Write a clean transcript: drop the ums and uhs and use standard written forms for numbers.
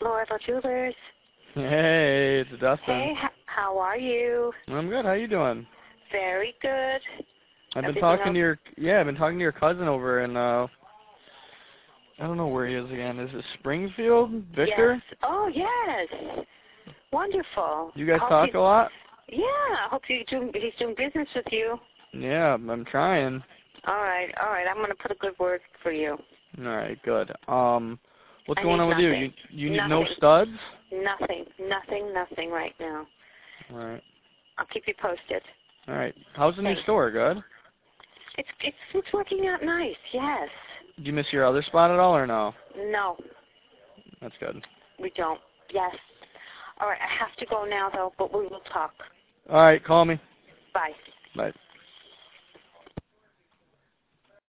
Florida Jewelers. Hey, it's Dustin. Hey, how are you? I'm good. How you doing? Very good. I've been talking to your cousin over in I don't know where he is again. Is it Springfield? Victor? Yes. Oh, yes. Wonderful. You guys talk a lot? Yeah. I hope he's doing business with you. Yeah, I'm trying. All right. I'm going to put a good word for you. All right, good. What's going on with nothing. you? You need nothing. no studs? Nothing right now. All right. I'll keep you posted. All right. How's the new store? Good? It's working out nice, yes. Do you miss your other spot at all or no? No. That's good. We don't. Yes. All right, I have to go now, though, but we will talk. All right, call me. Bye. Bye.